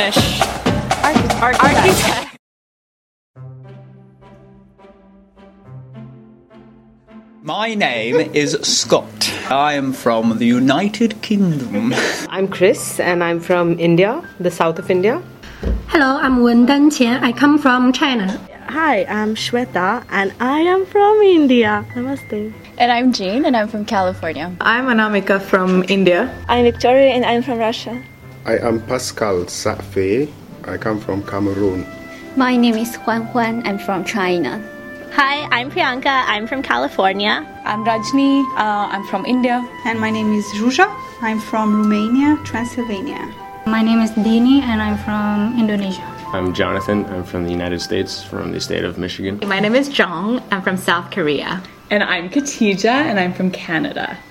Spanish. Architect. My name is Scott. I am from the United Kingdom. I'm Chris and I'm from India, the south of India. Hello, I'm Wen Danqian. I come from China. Hi, I'm Shweta and I am from India. Namaste. And I'm Jean and I'm from California. I'm Anamika from India. I'm Victoria and I'm from Russia. I am Pascal Safi. I come from Cameroon. My name is Huan Huan. I'm from China. Hi, I'm Priyanka. I'm from California. I'm Rajni. I'm from India. And my name is Ruja. I'm from Romania, Transylvania. My name is Dini and I'm from Indonesia. I'm Jonathan. I'm from the United States, from the state of Michigan. My name is Jong. I'm from South Korea. And I'm Katija and I'm from Canada.